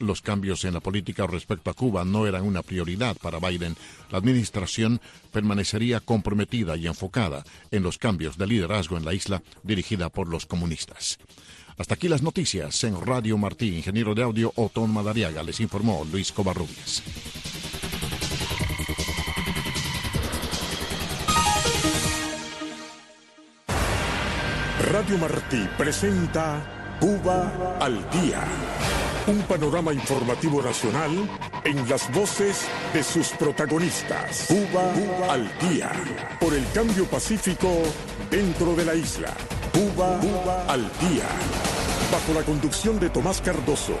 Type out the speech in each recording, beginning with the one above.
los cambios en la política respecto a Cuba no eran una prioridad para Biden, la administración permanecería comprometida y enfocada en los cambios de liderazgo en la isla dirigida por los comunistas. Hasta aquí las noticias en Radio Martí. Ingeniero de audio Otón Madariaga, les informó Luis Covarrubias. Radio Martí presenta Cuba al Día. Un panorama informativo nacional en las voces de sus protagonistas. Cuba al Día. Por el cambio pacífico dentro de la isla. Cuba al Día. Bajo la conducción de Tomás Cardoso.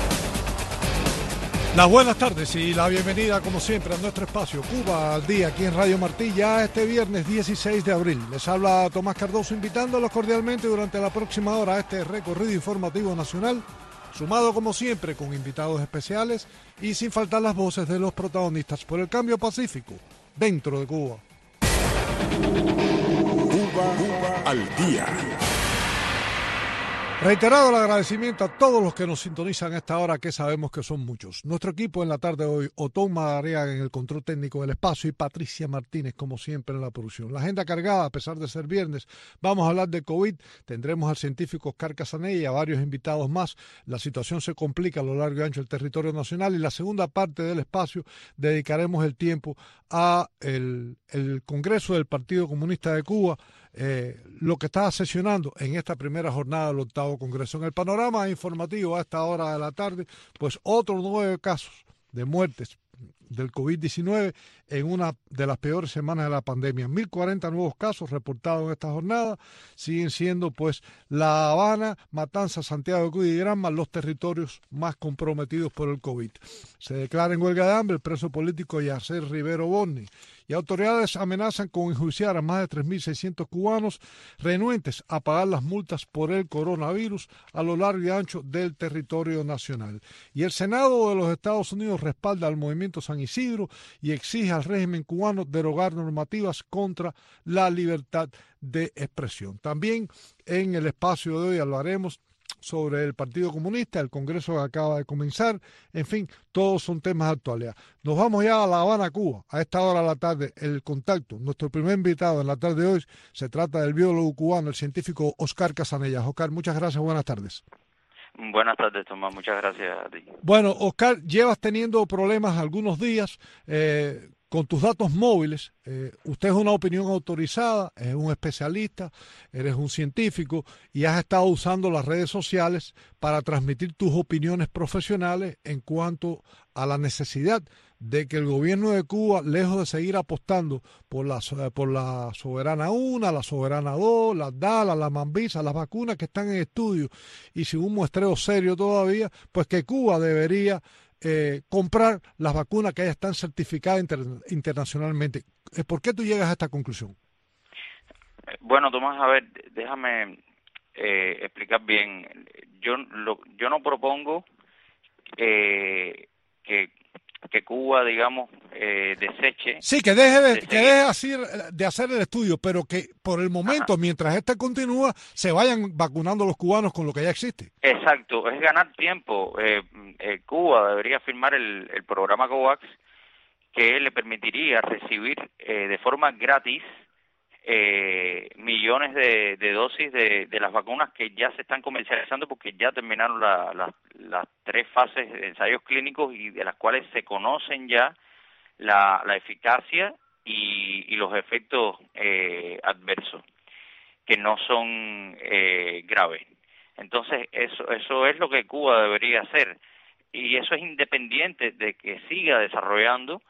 Las buenas tardes y la bienvenida, como siempre, a nuestro espacio Cuba al Día, aquí en Radio Martí, ya este viernes 16 de abril. Les habla Tomás Cardoso, invitándolos cordialmente durante la próxima hora a este recorrido informativo nacional, sumado como siempre con invitados especiales y sin faltar las voces de los protagonistas por el cambio pacífico dentro de Cuba. Cuba al Día. Reiterado el agradecimiento a todos los que nos sintonizan a esta hora, que sabemos que son muchos. Nuestro equipo en la tarde de hoy, Otón Madariaga en el control técnico del espacio y Patricia Martínez, como siempre, en la producción. La agenda cargada, a pesar de ser viernes. Vamos a hablar de COVID, tendremos al científico Oscar Casanella y a varios invitados más. La situación se complica a lo largo y ancho del territorio nacional, y la segunda parte del espacio dedicaremos el tiempo a el Congreso del Partido Comunista de Cuba, lo que está sesionando en esta primera jornada del 8º Congreso. En el panorama informativo a esta hora de la tarde, pues otros 9 casos de muertes del COVID-19 en una de las peores semanas de la pandemia. 1.040 nuevos casos reportados en esta jornada. Siguen siendo pues La Habana, Matanzas, Santiago de Cuba y Granma los territorios más comprometidos por el COVID. Se declara en huelga de hambre el preso político Yacer Rivero Borni. Y autoridades amenazan con enjuiciar a más de 3.600 cubanos renuentes a pagar las multas por el coronavirus a lo largo y ancho del territorio nacional. Y el Senado de los Estados Unidos respalda al movimiento San Isidro y exige al régimen cubano derogar normativas contra la libertad de expresión. También en el espacio de hoy hablaremos sobre el Partido Comunista, el Congreso que acaba de comenzar, en fin, todos son temas de actualidad. Nos vamos ya a La Habana, Cuba, a esta hora de la tarde, el contacto. Nuestro primer invitado en la tarde de hoy se trata del biólogo cubano, el científico Oscar Casanella. Oscar, muchas gracias, buenas tardes. Buenas tardes, Tomás, muchas gracias a ti. Bueno, Oscar, llevas teniendo problemas algunos días con tus datos móviles. Usted es una opinión autorizada, es un especialista, eres un científico y has estado usando las redes sociales para transmitir tus opiniones profesionales en cuanto a la necesidad de que el gobierno de Cuba, lejos de seguir apostando por la Soberana 1, la Soberana 2, las DALA, la Mambisa, las vacunas que están en estudio y sin un muestreo serio todavía, pues que Cuba debería comprar las vacunas que ya están certificadas internacionalmente. ¿Por qué tú llegas a esta conclusión? Bueno, Tomás, a ver, déjame explicar bien. Yo no propongo que Cuba, digamos, deseche. Sí, que deje así de hacer el estudio, pero que por el momento, mientras este continúa, se vayan vacunando los cubanos con lo que ya existe. Exacto, es ganar tiempo. Cuba debería firmar el programa COVAX, que le permitiría recibir de forma gratis millones de dosis de las vacunas que ya se están comercializando, porque ya terminaron las 3 fases de ensayos clínicos y de las cuales se conocen ya la eficacia y los efectos adversos, que no son graves. Entonces, eso es lo que Cuba debería hacer, y eso es independiente de que siga desarrollando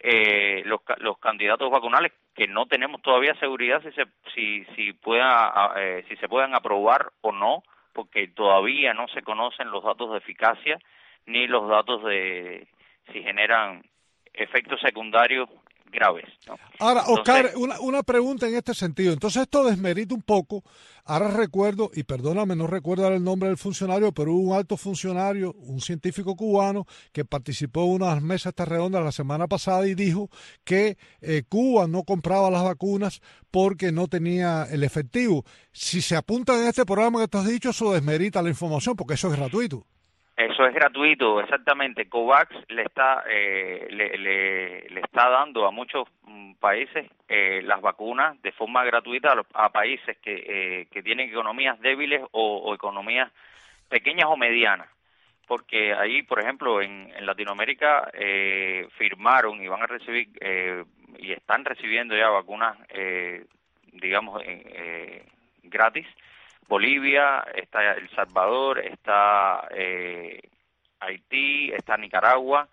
los candidatos vacunales, que no tenemos todavía seguridad si se puedan aprobar o no, porque todavía no se conocen los datos de eficacia ni los datos de si generan efectos secundarios graves, ¿no? Ahora, Oscar, una pregunta en este sentido. Entonces esto desmerita un poco. Ahora recuerdo, y perdóname, no recuerdo el nombre del funcionario, pero hubo un alto funcionario, un científico cubano, que participó en unas mesas redondas la semana pasada y dijo que Cuba no compraba las vacunas porque no tenía el efectivo. Si se apunta en este programa que tú has dicho, eso desmerita la información, porque eso es gratuito. Eso es gratuito, exactamente. COVAX le está le está dando a muchos países las vacunas de forma gratuita a países que tienen economías débiles o economías pequeñas o medianas. Porque ahí, por ejemplo, en Latinoamérica firmaron y van a recibir y están recibiendo ya vacunas, digamos, gratis. Bolivia, está El Salvador, está Haití, está Nicaragua,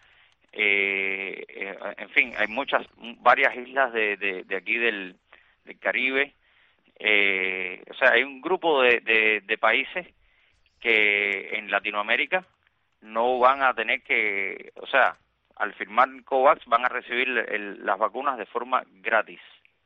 en fin, hay varias islas de aquí del Caribe. O sea, hay un grupo de países que en Latinoamérica no van a tener que, o sea, al firmar COVAX van a recibir las vacunas de forma gratis.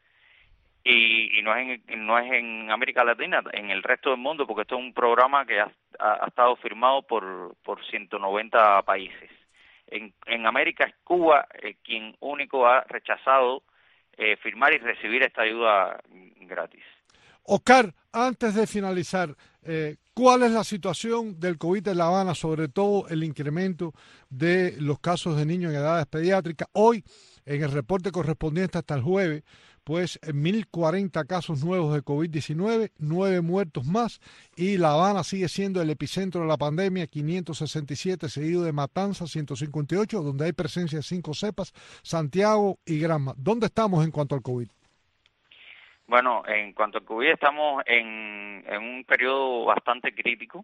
Y no es en América Latina, en el resto del mundo, porque esto es un programa que ha estado firmado por 190 países. En América es Cuba quien único ha rechazado firmar y recibir esta ayuda gratis. Oscar, antes de finalizar, ¿cuál es la situación del COVID en La Habana, sobre todo el incremento de los casos de niños en edades pediátricas? Hoy, en el reporte correspondiente hasta el jueves, pues 1.040 casos nuevos de COVID-19, 9 muertos más, y La Habana sigue siendo el epicentro de la pandemia, 567, seguido de Matanzas, 158, donde hay presencia de 5 cepas, Santiago y Granma. ¿Dónde estamos en cuanto al COVID? Bueno, en cuanto al COVID estamos en un periodo bastante crítico,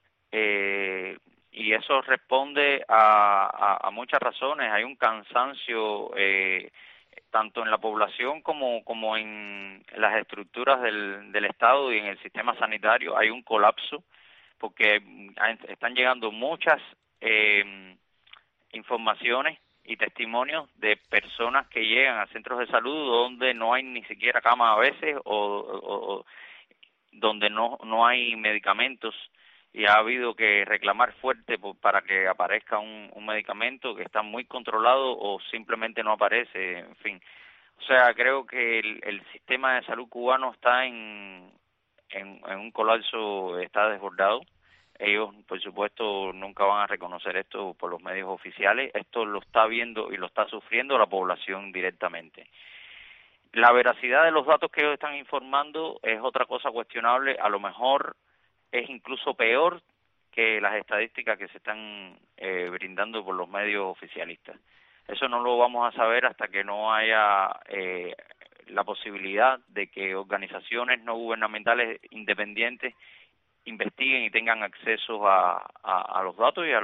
y eso responde a muchas razones. Hay un cansancio tanto en la población como en las estructuras del Estado y en el sistema sanitario. Hay un colapso porque están llegando muchas informaciones y testimonios de personas que llegan a centros de salud donde no hay ni siquiera cama a veces o donde no hay medicamentos, y ha habido que reclamar fuerte para que aparezca un medicamento que está muy controlado o simplemente no aparece, en fin. O sea, creo que el sistema de salud cubano está en un colapso, está desbordado. Ellos, por supuesto, nunca van a reconocer esto por los medios oficiales. Esto lo está viendo y lo está sufriendo la población directamente. La veracidad de los datos que ellos están informando es otra cosa cuestionable. A lo mejor es incluso peor que las estadísticas que se están brindando por los medios oficialistas. Eso no lo vamos a saber hasta que no haya la posibilidad de que organizaciones no gubernamentales independientes investiguen y tengan acceso a los datos y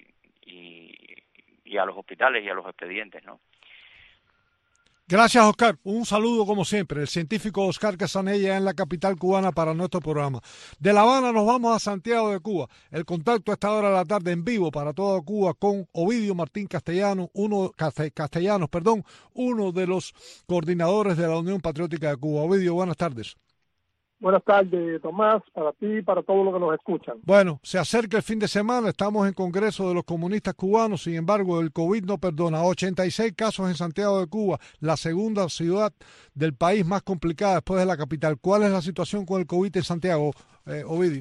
a los hospitales y a los expedientes, ¿no? Gracias, Oscar. Un saludo como siempre. El científico Oscar Casanella en la capital cubana para nuestro programa. De La Habana nos vamos a Santiago de Cuba. El contacto a esta hora de la tarde en vivo para toda Cuba con Ovidio Martín Castellanos, uno de los coordinadores de la Unión Patriótica de Cuba. Ovidio, buenas tardes. Buenas tardes, Tomás, para ti y para todos los que nos escuchan. Bueno, se acerca el fin de semana, estamos en Congreso de los Comunistas Cubanos, sin embargo, el COVID no perdona. 86 casos en Santiago de Cuba, la segunda ciudad del país más complicada después de la capital. ¿Cuál es la situación con el COVID en Santiago, Ovidio?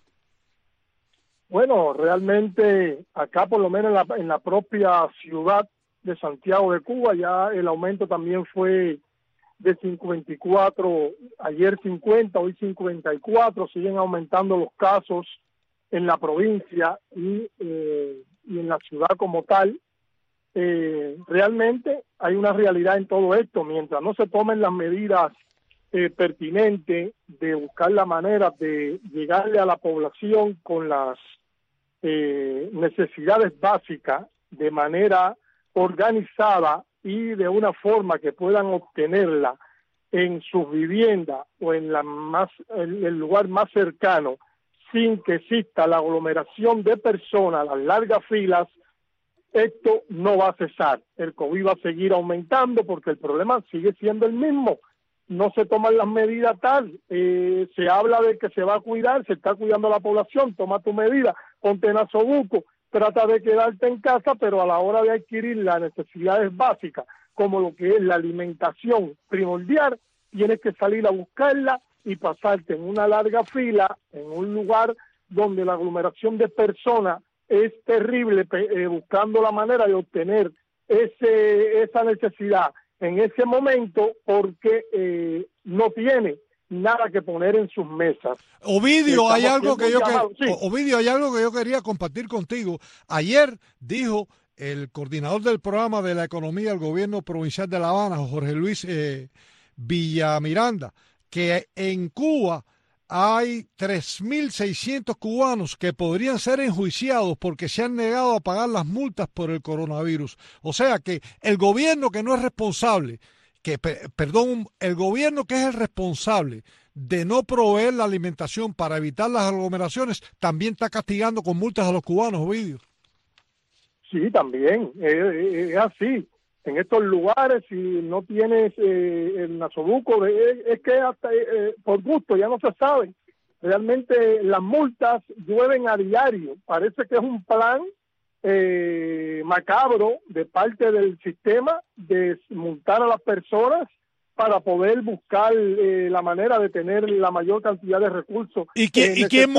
Bueno, realmente acá, por lo menos en la propia ciudad de Santiago de Cuba, ya el aumento también fue de 54, ayer 50, hoy 54, siguen aumentando los casos en la provincia y en la ciudad como tal. Realmente hay una realidad en todo esto. Mientras no se tomen las medidas pertinentes de buscar la manera de llegarle a la población con las necesidades básicas de manera organizada y de una forma que puedan obtenerla en sus viviendas o en el lugar más cercano, sin que exista la aglomeración de personas, las largas filas, esto no va a cesar. El COVID va a seguir aumentando porque el problema sigue siendo el mismo. No se toman las medidas tal, se habla de que se va a cuidar, se está cuidando a la población, toma tu medida, ponte en asobuco, trata de quedarte en casa, pero a la hora de adquirir las necesidades básicas, como lo que es la alimentación primordial, tienes que salir a buscarla y pasarte en una larga fila, en un lugar donde la aglomeración de personas es terrible buscando la manera de obtener esa necesidad en ese momento porque no tiene nada que poner en sus mesas. Ovidio, hay algo que sí. hay algo que yo quería compartir contigo. Ayer dijo el coordinador del programa de la economía del gobierno provincial de La Habana, Jorge Luis Villamiranda, que en Cuba hay 3.600 cubanos que podrían ser enjuiciados porque se han negado a pagar las multas por el coronavirus. O sea que el gobierno que no es responsable, el gobierno que es el responsable de no proveer la alimentación para evitar las aglomeraciones, también está castigando con multas a los cubanos, Ovidio. Sí, también, es así. En estos lugares, si no tienes el nasobuco, es que hasta por gusto ya no se sabe. Realmente las multas llueven a diario. Parece que es un plan macabro de parte del sistema de multar a las personas para poder buscar la manera de tener la mayor cantidad de recursos. ¿Y quién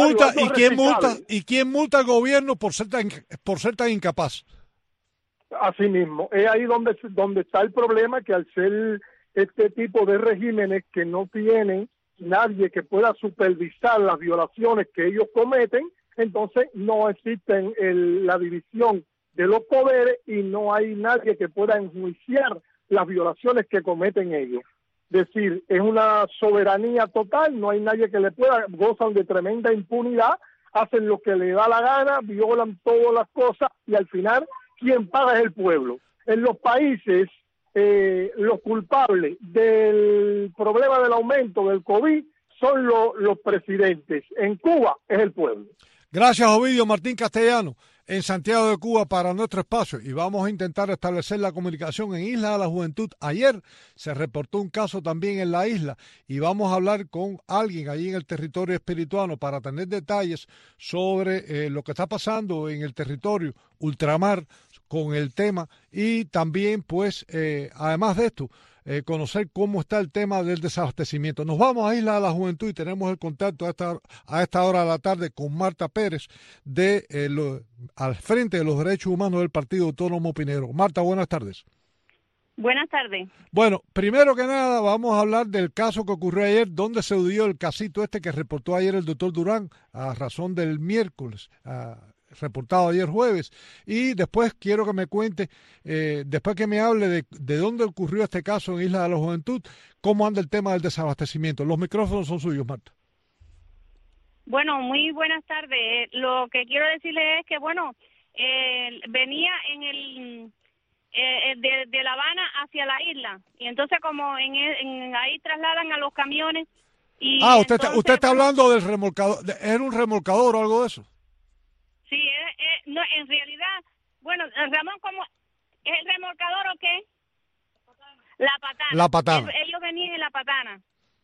multa al gobierno por ser tan incapaz? Así mismo, es ahí donde está el problema, que al ser este tipo de regímenes que no tienen nadie que pueda supervisar las violaciones que ellos cometen, entonces no existe la división de los poderes y no hay nadie que pueda enjuiciar las violaciones que cometen ellos. Es decir, es una soberanía total, no hay nadie que le pueda, gozan de tremenda impunidad, hacen lo que le da la gana, violan todas las cosas y al final quien paga es el pueblo. En los países, los culpables del problema del aumento del COVID son los presidentes. En Cuba es el pueblo. Gracias, Ovidio Martín Castellano, en Santiago de Cuba para nuestro espacio. Y vamos a intentar establecer la comunicación en Isla de la Juventud. Ayer se reportó un caso también en la isla y vamos a hablar con alguien allí en el territorio espirituano para tener detalles sobre lo que está pasando en el territorio ultramar con el tema y también, pues, además de esto, conocer cómo está el tema del desabastecimiento. Nos vamos a Isla de la Juventud y tenemos el contacto a esta hora de la tarde con Marta Pérez al Frente de los Derechos Humanos del Partido Autónomo Pinero. Marta, buenas tardes. Buenas tardes. Bueno, primero que nada vamos a hablar del caso que ocurrió ayer, donde se dio el casito que reportó ayer el doctor Durán a razón del miércoles, reportado ayer jueves, y después quiero que me cuente, después que me hable de dónde ocurrió este caso en Isla de la Juventud, cómo anda el tema del desabastecimiento. Los micrófonos son suyos, Marta. Bueno, muy buenas tardes. Lo que quiero decirle es que, bueno, venía en de La Habana hacia la isla, y entonces como ahí trasladan a los camiones. Y usted está hablando del remolcador, ¿era un remolcador o algo de eso? Sí, no, en realidad, bueno, Ramón, ¿cómo es el remolcador o qué? La patana. La patana. Ellos venían en la patana.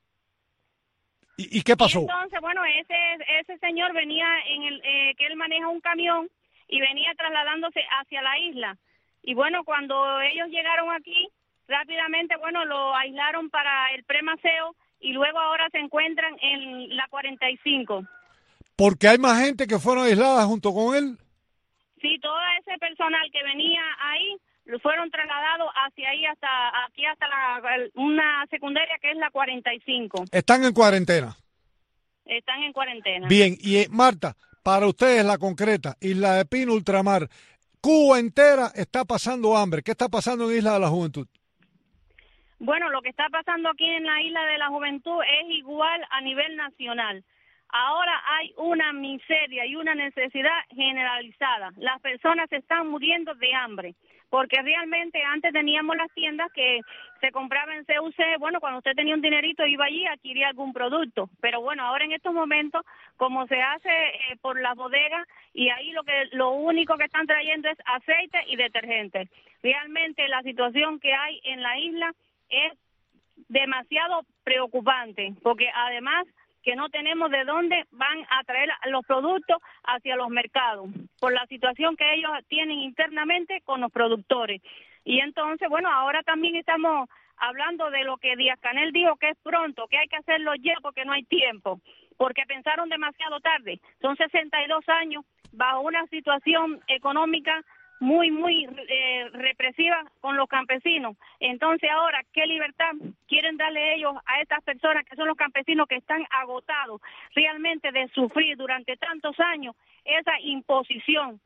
¿Y qué pasó? Y entonces, bueno, ese señor venía que él maneja un camión y venía trasladándose hacia la isla. Y bueno, cuando ellos llegaron aquí, rápidamente, bueno, lo aislaron para el premaseo y luego ahora se encuentran en la 45. ¿Porque hay más gente que fueron aisladas junto con él? Sí, todo ese personal que venía ahí fueron trasladados hacia ahí, hasta una secundaria que es la 45. ¿Están en cuarentena? Están en cuarentena. Bien, y Marta, para ustedes la concreta, Isla de Pino, ultramar, Cuba entera está pasando hambre. ¿Qué está pasando en Isla de la Juventud? Bueno, lo que está pasando aquí en la Isla de la Juventud es igual a nivel nacional. Ahora hay una miseria y una necesidad generalizada. Las personas se están muriendo de hambre, porque realmente antes teníamos las tiendas que se compraban en CUC, bueno, cuando usted tenía un dinerito iba allí a adquirir algún producto, pero bueno, ahora en estos momentos, como se hace por las bodegas, y ahí lo único que están trayendo es aceite y detergente. Realmente la situación que hay en la isla es demasiado preocupante, porque además que no tenemos de dónde van a traer los productos hacia los mercados, por la situación que ellos tienen internamente con los productores. Y entonces, bueno, ahora también estamos hablando de lo que Díaz-Canel dijo, que es pronto, que hay que hacerlo ya porque no hay tiempo, porque pensaron demasiado tarde. Son 62 años bajo una situación económica muy represiva con los campesinos. Entonces ahora, ¿qué libertad quieren darle ellos a estas personas que son los campesinos que están agotados realmente de sufrir durante tantos años esa imposición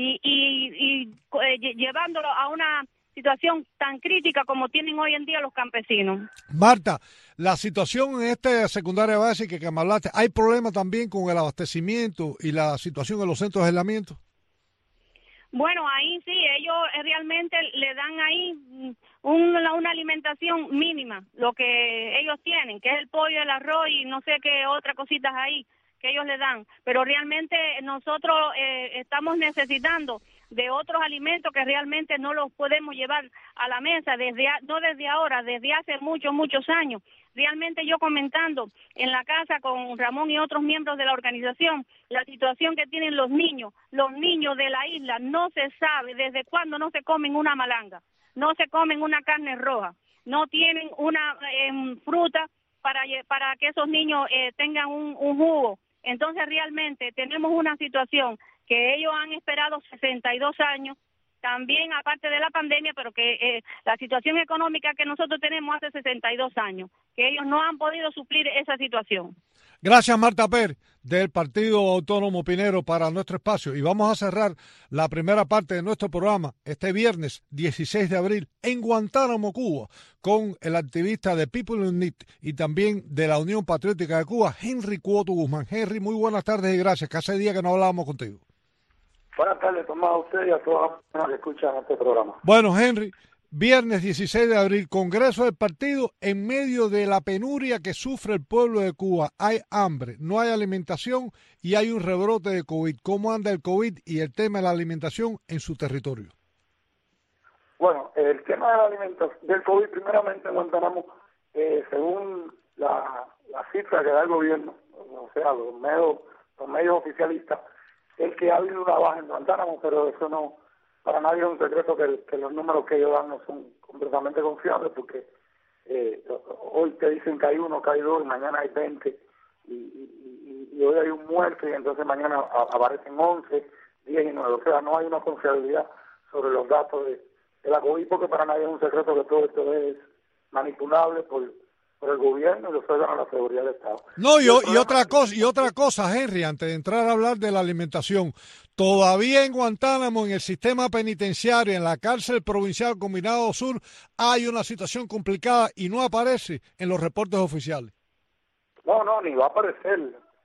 y llevándolo a una situación tan crítica como tienen hoy en día los campesinos? Marta, la situación en esta secundaria básica que me hablaste, ¿hay problema también con el abastecimiento y la situación en los centros de aislamiento? Bueno, ahí sí, ellos realmente le dan ahí una alimentación mínima, lo que ellos tienen, que es el pollo, el arroz y no sé qué otras cositas ahí que ellos le dan. Pero realmente nosotros estamos necesitando de otros alimentos que realmente no los podemos llevar a la mesa, no desde ahora, desde hace muchos años. Realmente yo comentando en la casa con Ramón y otros miembros de la organización, la situación que tienen los niños de la isla, no se sabe desde cuándo no se comen una malanga, no se comen una carne roja, no tienen una fruta para que esos niños tengan un jugo. Entonces realmente tenemos una situación que ellos han esperado 62 años, también aparte de la pandemia, pero que la situación económica que nosotros tenemos hace 62 años, que ellos no han podido suplir esa situación. Gracias, Marta Pérez, del Partido Autónomo Pinero, para nuestro espacio. Y vamos a cerrar la primera parte de nuestro programa este viernes 16 de abril en Guantánamo, Cuba, con el activista de People Unite y también de la Unión Patriótica de Cuba, Henry Cuoto Guzmán. Henry, muy buenas tardes y gracias, que hace días que no hablábamos contigo. Buenas tardes, Tomás, a usted y a todas las personas que escuchan este programa. Bueno, Henry, viernes 16 de abril, Congreso del Partido, en medio de la penuria que sufre el pueblo de Cuba. Hay hambre, no hay alimentación y hay un rebrote de COVID. ¿Cómo anda el COVID y el tema de la alimentación en su territorio? Bueno, el tema de la alimentación, del COVID, primeramente en Guantánamo, según la cifra que da el gobierno, o sea, los medios oficialistas, es que ha habido una baja en Guantánamo, pero eso no, para nadie es un secreto que los números que ellos dan no son completamente confiables, porque hoy te dicen que hay 1, que hay 2, mañana hay 20, y hoy hay un muerto, y entonces mañana aparecen 11, 10 y 9. O sea, no hay una confiabilidad sobre los datos de la COVID, porque para nadie es un secreto que todo esto es manipulable por el gobierno y los órganos de la seguridad del Estado. No, y otra cosa, Henry, antes de entrar a hablar de la alimentación, todavía en Guantánamo, en el sistema penitenciario, en la cárcel provincial Combinado Sur, hay una situación complicada y no aparece en los reportes oficiales. No, ni va a aparecer.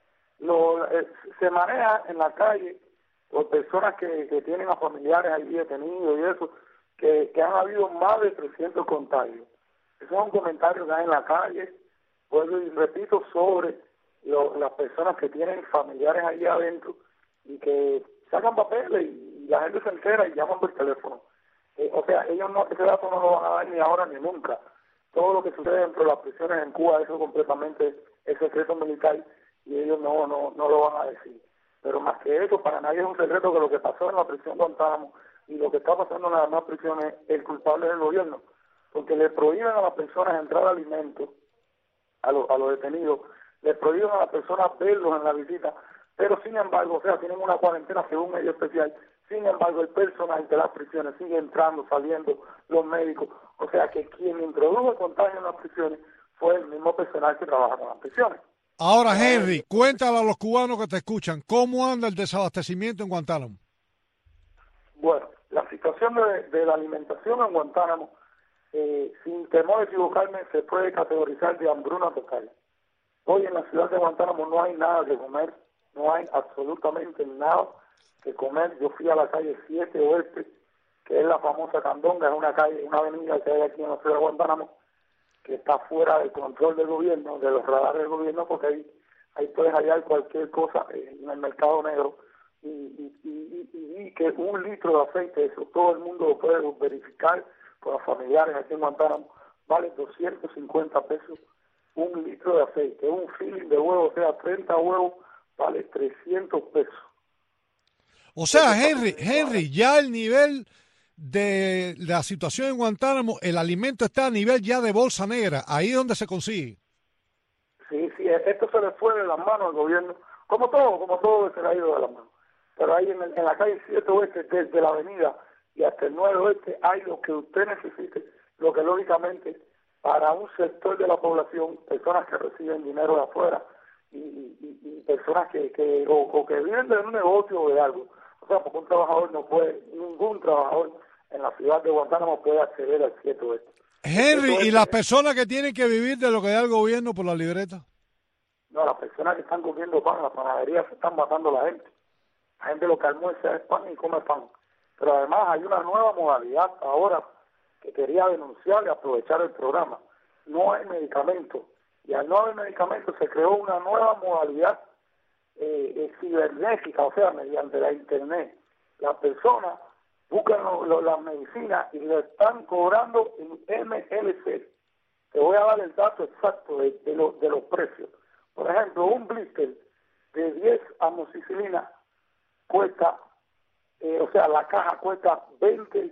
Se maneja en la calle por personas que tienen a familiares ahí detenidos y eso, que han habido más de 300 contagios. Esos son comentarios que hay en la calle, pues, y repito, sobre las personas que tienen familiares ahí adentro y que sacan papeles y la gente se entera y llaman por teléfono. O sea, ellos ese dato no lo van a dar ni ahora ni nunca. Todo lo que sucede dentro de las prisiones en Cuba, eso completamente es secreto militar y ellos no lo van a decir. Pero más que eso, para nadie es un secreto que lo que pasó en la prisión de Guantánamo y lo que está pasando en las demás prisiones, el culpable es el gobierno, porque le prohíben a las personas entrar a alimentos, a los detenidos, le prohíben a las personas verlos en la visita, pero sin embargo, o sea, tienen una cuarentena según ellos especial, sin embargo el personal de las prisiones sigue entrando, saliendo, los médicos, o sea que quien introdujo el contagio en las prisiones fue el mismo personal que trabaja en las prisiones. Ahora, Henry, cuéntale a los cubanos que te escuchan, ¿cómo anda el desabastecimiento en Guantánamo? Bueno, la situación de la alimentación en Guantánamo, sin temor a equivocarme, se puede categorizar de hambruna total. Hoy en la ciudad de Guantánamo no hay nada que comer, no hay absolutamente nada que comer. Yo fui a la calle 7 Oeste, que es la famosa Candonga, es una calle, una avenida que hay aquí en la ciudad de Guantánamo, que está fuera del control del gobierno, de los radares del gobierno, porque ahí puedes hallar cualquier cosa en el mercado negro, y que 1 litro de aceite, eso todo el mundo lo puede verificar con los familiares aquí en Guantánamo, vale 250 pesos 1 litro de aceite. Un filling de huevo, o sea, 30 huevos, vale 300 pesos. O sea, Henry, ya el nivel de la situación en Guantánamo, el alimento está a nivel ya de bolsa negra, ahí es donde se consigue. Sí, esto se le fue de las manos al gobierno, como todo se le ha ido de las manos. pero ahí en la calle 7 Oeste, desde la avenida y hasta el 9 Oeste, hay lo que usted necesite, lo que lógicamente para un sector de la población, personas que reciben dinero de afuera y personas que viven de un negocio o de algo. O sea, porque un trabajador no puede, ningún trabajador en la ciudad de Guantánamo puede acceder al 7 Oeste. Henry, ¿y las personas que tienen que vivir de lo que da el gobierno por la libreta? No, las personas que están comiendo pan, las panaderías se están matando la gente. La gente lo que almuerza es pan y come pan. Pero además hay una nueva modalidad ahora que quería denunciar y aprovechar el programa. No hay medicamento. Y al no haber medicamento se creó una nueva modalidad cibernética, o sea, mediante la internet. Las personas buscan las medicinas y le están cobrando en MLC. Te voy a dar el dato exacto de los precios. Por ejemplo, un blister de 10 amoxicilina cuesta, o sea, la caja cuesta 20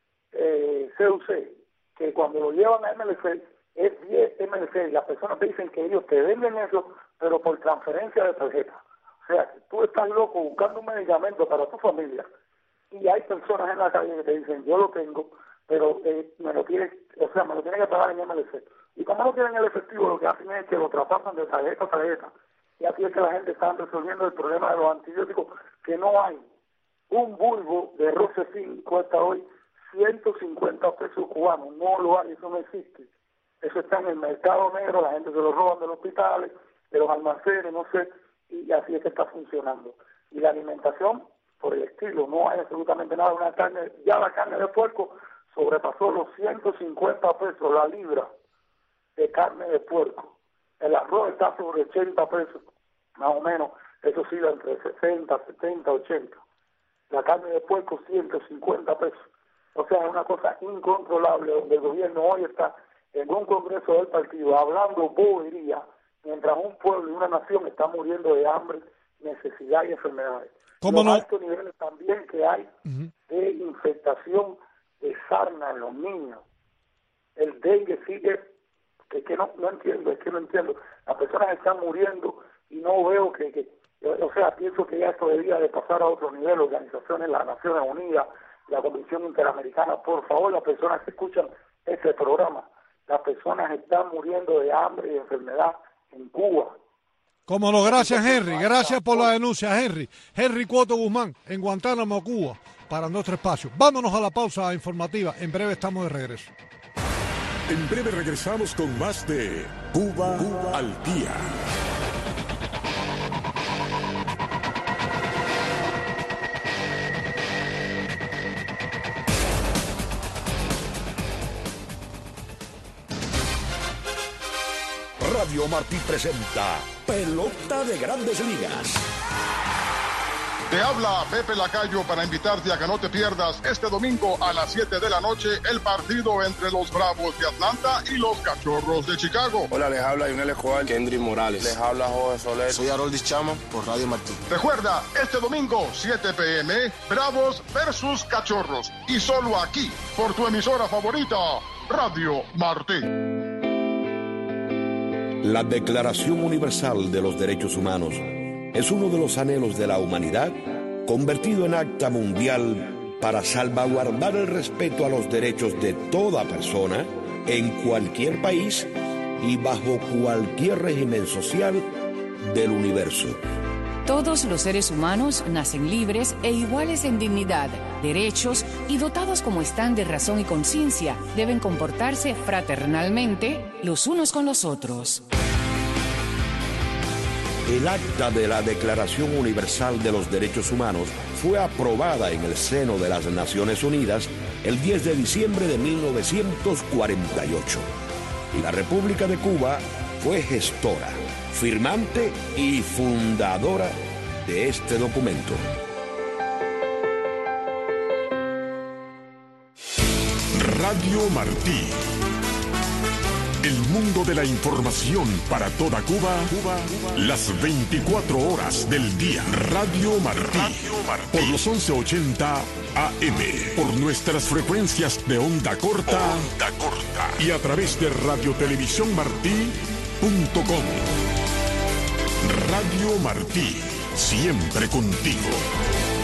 CUC, que cuando lo llevan a MLC es 10 MLC. Y las personas te dicen que ellos te venden eso, pero por transferencia de tarjeta. O sea, tú estás loco buscando un medicamento para tu familia y hay personas en la calle que te dicen, yo lo tengo, pero me lo tiene que pagar en MLC. Y como no tienen el efectivo, lo que hacen es que lo traspasan de tarjeta a tarjeta. Y así es que la gente está resolviendo el problema de los antibióticos, que no hay. Un bulbo de Rocefin cuesta hoy 150 pesos cubanos. No lo hay, eso no existe. Eso está en el mercado negro, la gente se lo roban de los hospitales, de los almacenes, no sé, y así es que está funcionando. Y la alimentación, por el estilo, no hay absolutamente nada. Una carne, ya la carne de puerco sobrepasó los 150 pesos la libra de carne de puerco. El arroz está sobre 80 pesos, más o menos, eso sí, entre 60, 70, 80. La carne de puerco 150 pesos. O sea, es una cosa incontrolable, donde el gobierno hoy está en un congreso del partido hablando bobería, mientras un pueblo y una nación está muriendo de hambre, necesidad y enfermedades. ¿Cómo no? Los altos niveles también que hay de infectación de sarna en los niños. El dengue sigue, que no entiendo. Las personas están muriendo y no veo o sea, pienso que ya esto debía de pasar a otro nivel. Organizaciones, las Naciones Unidas, la Comisión Interamericana, por favor, las personas que escuchan este programa, las personas están muriendo de hambre y de enfermedad en Cuba. Cómo no, gracias Henry, gracias por la denuncia Henry. Henry Cuoto Guzmán, en Guantánamo, Cuba, para nuestro espacio. Vámonos a la pausa informativa, en breve estamos de regreso. En breve regresamos con más de Cuba al Día. Radio Martí presenta Pelota de Grandes Ligas. Te habla Pepe Lacayo para invitarte a que no te pierdas este domingo a las 7 de la noche el partido entre los Bravos de Atlanta y los Cachorros de Chicago. Hola, les habla Yunel Escobar, Kendry Morales. Les habla Jorge Soler. Soy Haroldis Chama por Radio Martí. Recuerda, este domingo 7 p.m. Bravos versus Cachorros. Y solo aquí, por tu emisora favorita, Radio Martí. La Declaración Universal de los Derechos Humanos es uno de los anhelos de la humanidad convertido en acta mundial para salvaguardar el respeto a los derechos de toda persona en cualquier país y bajo cualquier régimen social del universo. Todos los seres humanos nacen libres e iguales en dignidad, derechos y dotados como están de razón y conciencia, deben comportarse fraternalmente los unos con los otros. El acta de la Declaración Universal de los Derechos Humanos fue aprobada en el seno de las Naciones Unidas el 10 de diciembre de 1948. Y la República de Cuba fue gestora, firmante y fundadora de este documento. Radio Martí. El mundo de la información para toda Cuba, las 24 horas del día. Radio Martí. Por los 1180 AM. Por nuestras frecuencias de onda corta. Y a través de radiotelevisiónmartí.com. Radio Martí. Siempre contigo.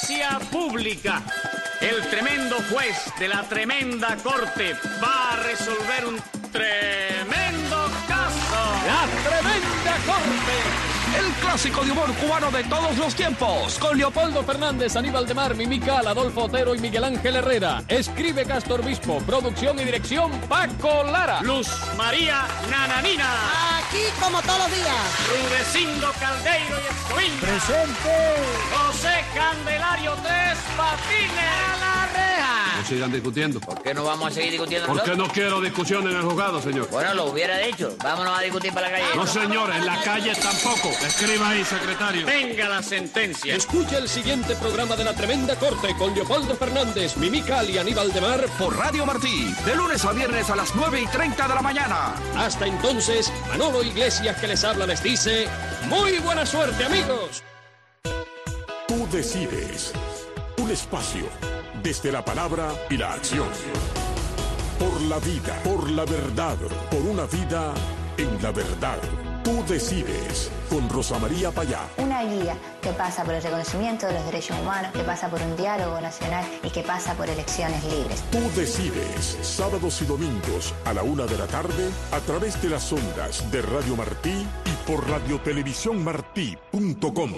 audiencia pública. El tremendo juez de la tremenda corte va a resolver un tremendo caso. La tremenda corte. El clásico de humor cubano de todos los tiempos. Con Leopoldo Fernández, Aníbal de Mar, Mimical, Adolfo Otero y Miguel Ángel Herrera. Escribe Castor Obispo. Producción y dirección Paco Lara. Luz María Nananina. Aquí como todos los días. Rudecindo Caldeiro y Escoviña. Presente. José Candelario Tres Patines. A la reja. No sigan discutiendo. ¿Por qué no vamos a seguir discutiendo? Porque no quiero discusión en el juzgado, señor. Bueno, lo hubiera dicho. Vámonos a discutir para la calle. No, señor, en la calle tampoco. Escriba ahí, secretario. Venga la sentencia. Escucha el siguiente programa de La Tremenda Corte con Leopoldo Fernández, Mimical y Aníbal de Mar por Radio Martí. De lunes a viernes a las 9:30 de la mañana. Hasta entonces, Manolo Iglesias que les habla les dice: ¡muy buena suerte, amigos! Tú decides. Un espacio desde la palabra y la acción. Por la vida, por la verdad, por una vida en la verdad. Tú decides, con Rosa María Payá. Una guía que pasa por el reconocimiento de los derechos humanos, que pasa por un diálogo nacional y que pasa por elecciones libres. Tú decides, sábados y domingos a la 1:00 p.m. a través de las ondas de Radio Martí y por radiotelevisiónmartí.com.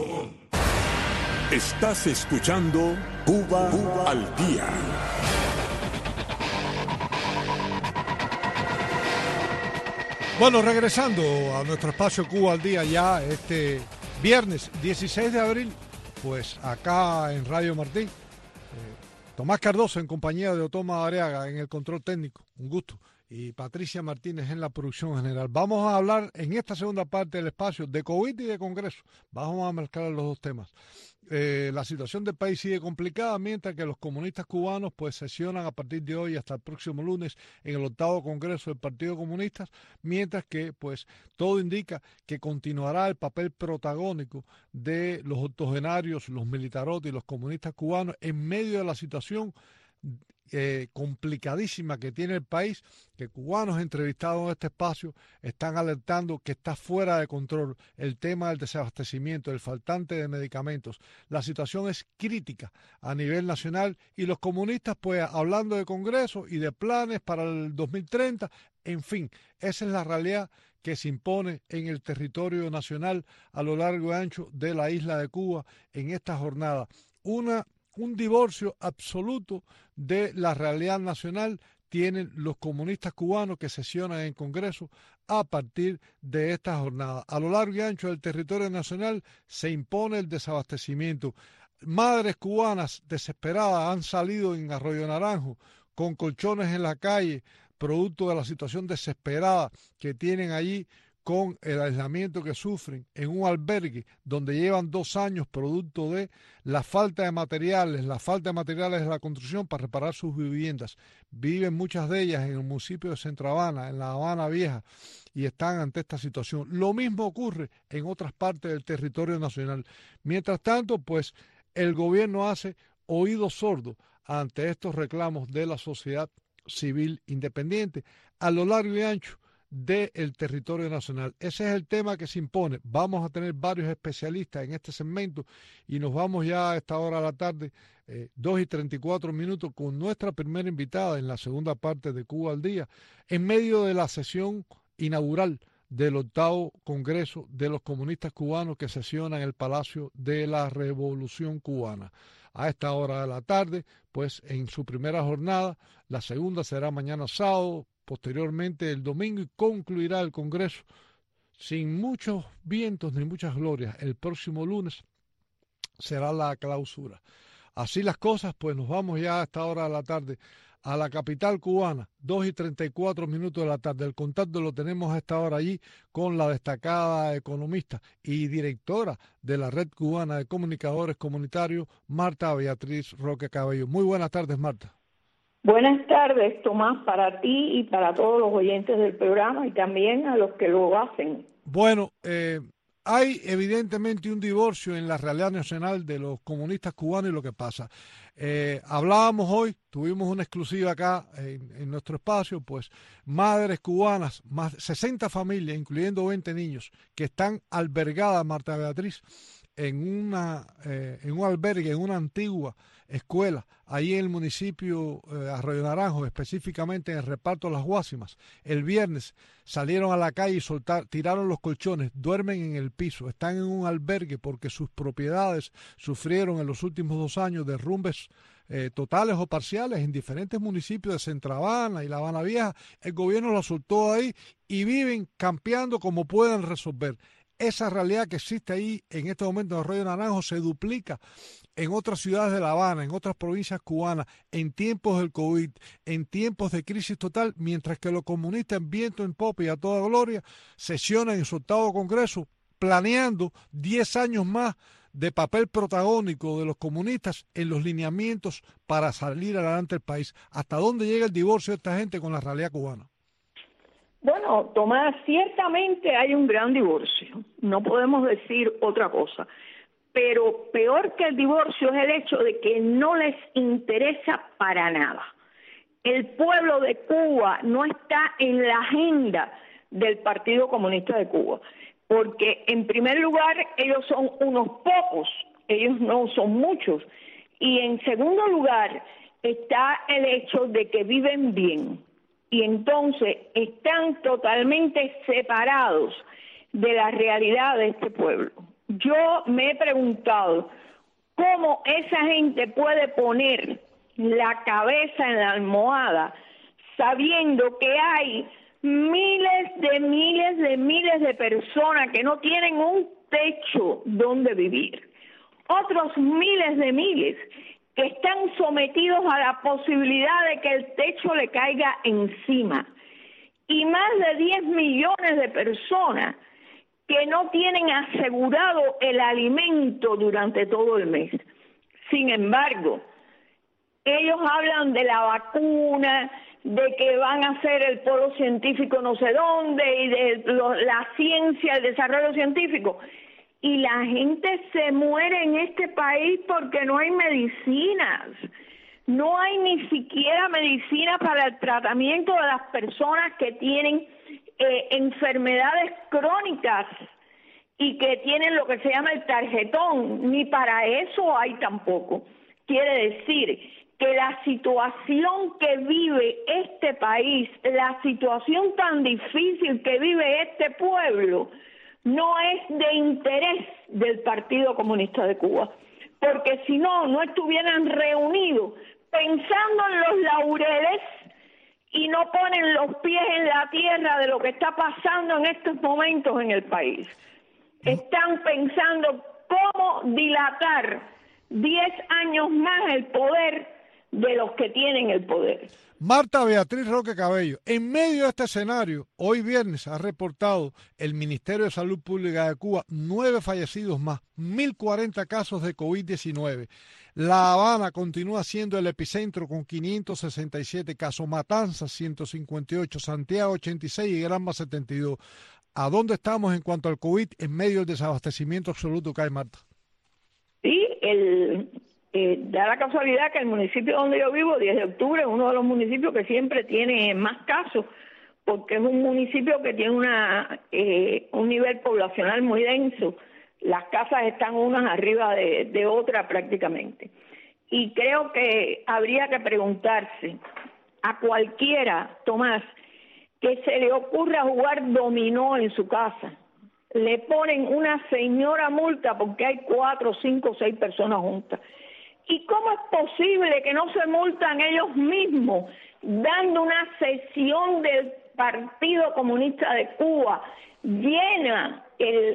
Estás escuchando Cuba al Día. Bueno, regresando a nuestro espacio Cuba al Día ya este viernes 16 de abril, pues acá en Radio Martí, Tomás Cardoso en compañía de Otoma Areaga en el control técnico, un gusto, y Patricia Martínez en la producción general. Vamos a hablar en esta segunda parte del espacio de COVID y de Congreso. Vamos a mezclar los dos temas. La situación del país sigue complicada mientras que los comunistas cubanos pues sesionan a partir de hoy hasta el próximo lunes en el 8º Congreso del Partido Comunista, mientras que pues todo indica que continuará el papel protagónico de los octogenarios, los militarotes y los comunistas cubanos en medio de la situación complicadísima que tiene el país, que cubanos entrevistados en este espacio están alertando que está fuera de control el tema del desabastecimiento, el faltante de medicamentos. La situación es crítica a nivel nacional y los comunistas pues hablando de Congreso y de planes para el 2030, en fin, esa es la realidad que se impone en el territorio nacional a lo largo y ancho de la isla de Cuba en esta jornada. Un divorcio absoluto de la realidad nacional tienen los comunistas cubanos que sesionan en Congreso a partir de esta jornada. A lo largo y ancho del territorio nacional se impone el desabastecimiento. Madres cubanas desesperadas han salido en Arroyo Naranjo con colchones en la calle, producto de la situación desesperada que tienen allí con el aislamiento que sufren en un albergue donde llevan 2 años producto de la falta de materiales de la construcción para reparar sus viviendas. Viven muchas de ellas en el municipio de Centro Habana, en la Habana Vieja, y están ante esta situación. Lo mismo ocurre en otras partes del territorio nacional. Mientras tanto, pues el gobierno hace oídos sordos ante estos reclamos de la sociedad civil independiente a lo largo y ancho del territorio nacional. Ese es el tema que se impone. Vamos a tener varios especialistas en este segmento y nos vamos ya a esta hora de la tarde, 2:34 con nuestra primera invitada en la segunda parte de Cuba al Día, en medio de la sesión inaugural del 8º Congreso de los Comunistas Cubanos que sesiona en el Palacio de la Revolución Cubana. A esta hora de la tarde, pues en su primera jornada, la segunda será mañana sábado, posteriormente el domingo, y concluirá el Congreso sin muchos vientos ni muchas glorias. El próximo lunes será la clausura. Así las cosas, pues nos vamos ya a esta hora de la tarde a la capital cubana, 2:34 de la tarde. El contacto lo tenemos a esta hora allí con la destacada economista y directora de la Red Cubana de Comunicadores Comunitarios, Marta Beatriz Roque Cabello. Muy buenas tardes, Marta. Buenas tardes, Tomás, para ti y para todos los oyentes del programa y también a los que lo hacen. Bueno, hay evidentemente un divorcio en la realidad nacional de los comunistas cubanos y lo que pasa. Hablábamos hoy, tuvimos una exclusiva acá en nuestro espacio, pues madres cubanas, más 60 familias, incluyendo 20 niños, que están albergadas, Marta Beatriz, en un albergue, en una antigua escuela, ahí en el municipio Arroyo Naranjo, específicamente en el reparto Las Guásimas. El viernes salieron a la calle y tiraron los colchones, duermen en el piso, están en un albergue porque sus propiedades sufrieron en los últimos 2 años derrumbes totales o parciales en diferentes municipios de Centro Habana y La Habana Vieja. El gobierno los soltó ahí y viven campeando como pueden resolver. Esa realidad que existe ahí en este momento en Arroyo Naranjo se duplica en otras ciudades de La Habana, en otras provincias cubanas, en tiempos del COVID, en tiempos de crisis total, mientras que los comunistas en viento en popa y a toda gloria sesionan en su octavo Congreso planeando 10 años más de papel protagónico de los comunistas en los lineamientos para salir adelante el país. ¿Hasta dónde llega el divorcio de esta gente con la realidad cubana? Bueno, Tomás, ciertamente hay un gran divorcio, no podemos decir otra cosa, pero peor que el divorcio es el hecho de que no les interesa para nada. El pueblo de Cuba no está en la agenda del Partido Comunista de Cuba, porque en primer lugar ellos son unos pocos, ellos no son muchos, y en segundo lugar está el hecho de que viven bien. Y entonces están totalmente separados de la realidad de este pueblo. Yo me he preguntado cómo esa gente puede poner la cabeza en la almohada sabiendo que hay miles de personas que no tienen un techo donde vivir. Otros miles que están sometidos a la posibilidad de que el techo le caiga encima. Y más de 10 millones de personas que no tienen asegurado el alimento durante todo el mes. Sin embargo, ellos hablan de la vacuna, de que van a hacer el polo científico no sé dónde, y de la ciencia, el desarrollo científico. Y la gente se muere en este país porque no hay medicinas. No hay ni siquiera medicina para el tratamiento de las personas que tienen enfermedades crónicas y que tienen lo que se llama el tarjetón. Ni para eso hay tampoco. Quiere decir que la situación que vive este país, la situación tan difícil que vive este pueblo, no es de interés del Partido Comunista de Cuba, porque si no, no estuvieran reunidos pensando en los laureles y no ponen los pies en la tierra de lo que está pasando en estos momentos en el país. Están pensando cómo dilatar 10 años más el poder de los que tienen el poder. Marta Beatriz Roque Cabello, en medio de este escenario, hoy viernes ha reportado el Ministerio de Salud Pública de Cuba 9 fallecidos más, 1.040 casos de COVID-19. La Habana continúa siendo el epicentro con 567 casos, Matanzas 158, Santiago 86 y Granma 72. ¿A dónde estamos en cuanto al COVID en medio del desabastecimiento absoluto que hay, Marta? Sí, da la casualidad que el municipio donde yo vivo, 10 de octubre, es uno de los municipios que siempre tiene más casos, porque es un municipio que tiene un nivel poblacional muy denso. Las casas están unas arriba de otras prácticamente. Y creo que habría que preguntarse a cualquiera, Tomás, que se le ocurra jugar dominó en su casa. Le ponen una señora multa porque hay 4, 5, 6 personas juntas. ¿Y cómo es posible que no se multan ellos mismos dando una sesión del Partido Comunista de Cuba? Llena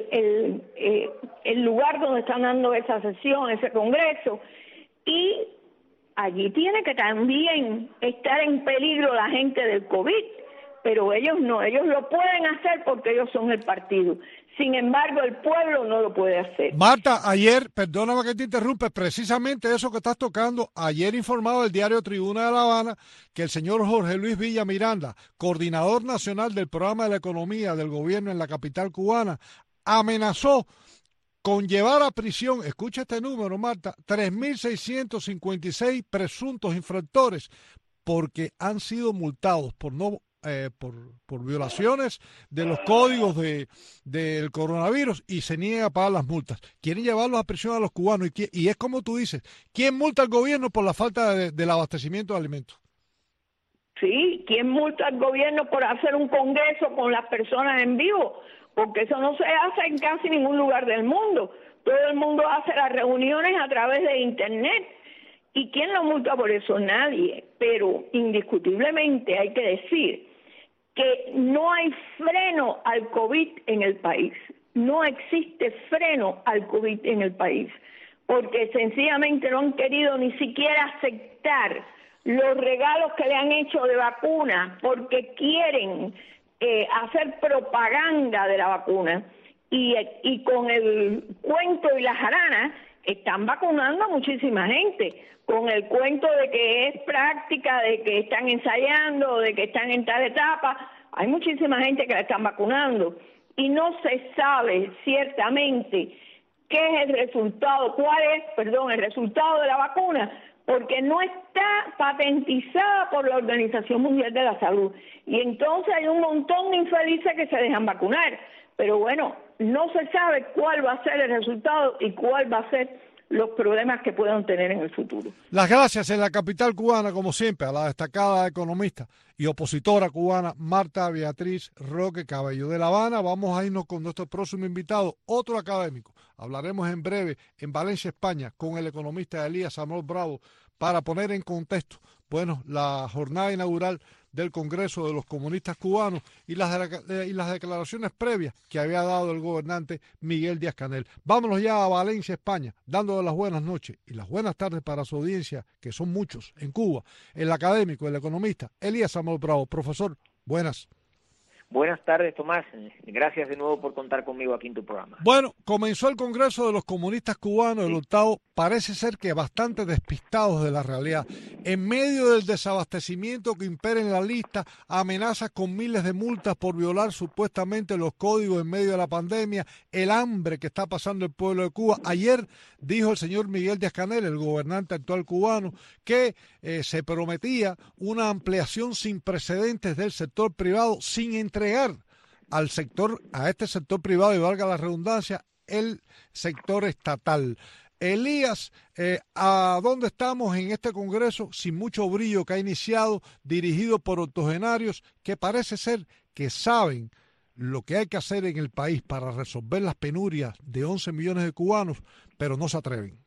el lugar donde están dando esa sesión, ese congreso, y allí tiene que también estar en peligro la gente del COVID, pero ellos no, ellos lo pueden hacer porque ellos son el partido. Sin embargo, el pueblo no lo puede hacer. Marta, ayer, perdóname que te interrumpe, precisamente eso que estás tocando, ayer informaba el diario Tribuna de La Habana que el señor Jorge Luis Villa Miranda, coordinador nacional del programa de la economía del gobierno en la capital cubana, amenazó con llevar a prisión, escucha este número, Marta, 3.656 presuntos infractores porque han sido multados por no por violaciones de los códigos del coronavirus y se niega a pagar las multas. Quieren llevarlos a prisión a los cubanos y es como tú dices, ¿quién multa al gobierno por la falta del abastecimiento de alimentos? Sí, ¿quién multa al gobierno por hacer un congreso con las personas en vivo? Porque eso no se hace en casi ningún lugar del mundo. Todo el mundo hace las reuniones a través de Internet. ¿Y quién lo multa por eso? Nadie. Pero indiscutiblemente hay que decir que no hay freno al COVID en el país. No existe freno al COVID en el país. Porque sencillamente no han querido ni siquiera aceptar los regalos que le han hecho de vacuna porque quieren hacer propaganda de la vacuna y con el cuento y la jarana están vacunando a muchísima gente con el cuento de que es práctica, de que están ensayando, de que están en tal etapa. Hay muchísima gente que la están vacunando y no se sabe ciertamente qué es el resultado, el resultado de la vacuna, porque no está patentizada por la Organización Mundial de la Salud. Y entonces hay un montón de infelices que se dejan vacunar. Pero bueno, no se sabe cuál va a ser el resultado y cuál va a ser los problemas que puedan tener en el futuro. Las gracias en la capital cubana, como siempre, a la destacada economista y opositora cubana Marta Beatriz Roque Cabello. De La Habana vamos a irnos con nuestro próximo invitado, otro académico. Hablaremos en breve en Valencia, España, con el economista Elías Amor Bravo para poner en contexto, bueno, la jornada inaugural del Congreso de los Comunistas Cubanos y las declaraciones previas que había dado el gobernante Miguel Díaz-Canel. Vámonos ya a Valencia, España, dándole las buenas noches y las buenas tardes para su audiencia, que son muchos en Cuba, el académico, el economista Elías Amor Bravo. Profesor, buenas. Buenas tardes, Tomás. Gracias de nuevo por contar conmigo aquí en tu programa. Bueno, comenzó el Congreso de los Comunistas Cubanos, el octavo. Parece ser que bastante despistados de la realidad. En medio del desabastecimiento que impera en la lista, amenazas con miles de multas por violar supuestamente los códigos en medio de la pandemia, el hambre que está pasando el pueblo de Cuba. Ayer dijo el señor Miguel Díaz-Canel, el gobernante actual cubano, que se prometía una ampliación sin precedentes del sector privado sin entregar a este sector privado, y valga la redundancia, el sector estatal. Elías, ¿a dónde estamos en este Congreso sin mucho brillo que ha iniciado, dirigido por octogenarios que parece ser que saben lo que hay que hacer en el país para resolver las penurias de 11 millones de cubanos, pero no se atreven?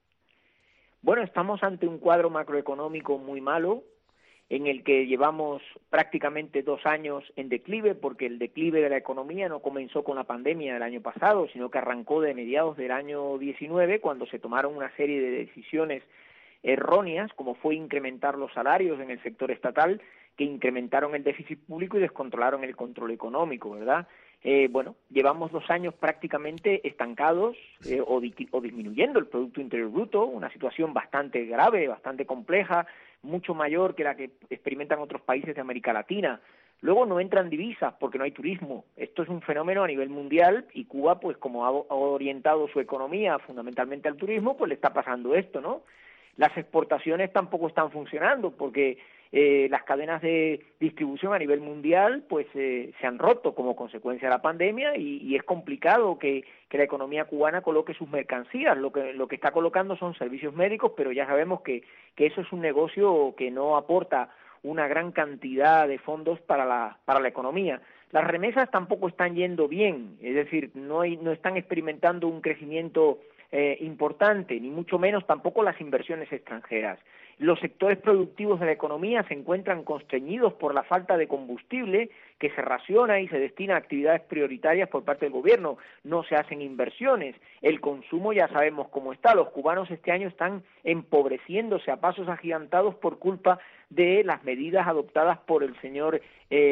Bueno, estamos ante un cuadro macroeconómico muy malo, en el que llevamos prácticamente 2 años en declive, porque el declive de la economía no comenzó con la pandemia del año pasado, sino que arrancó de mediados del año 19, cuando se tomaron una serie de decisiones erróneas, como fue incrementar los salarios en el sector estatal, que incrementaron el déficit público y descontrolaron el control económico, ¿verdad? Bueno, llevamos 2 años prácticamente estancados o disminuyendo el Producto Interior Bruto, una situación bastante grave, bastante compleja, mucho mayor que la que experimentan otros países de América Latina. Luego no entran divisas porque no hay turismo. Esto es un fenómeno a nivel mundial y Cuba, pues como ha orientado su economía fundamentalmente al turismo, pues le está pasando esto, ¿no? Las exportaciones tampoco están funcionando porque las cadenas de distribución a nivel mundial pues se han roto como consecuencia de la pandemia y es complicado que la economía cubana coloque sus mercancías. Lo que está colocando son servicios médicos, pero ya sabemos que eso es un negocio que no aporta una gran cantidad de fondos para la economía. Las remesas tampoco están yendo bien, es decir, no están experimentando un crecimiento importante, ni mucho menos tampoco las inversiones extranjeras. Los sectores productivos de la economía se encuentran constreñidos por la falta de combustible que se raciona y se destina a actividades prioritarias por parte del gobierno. No se hacen inversiones. El consumo ya sabemos cómo está. Los cubanos este año están empobreciéndose a pasos agigantados por culpa de las medidas adoptadas por el señor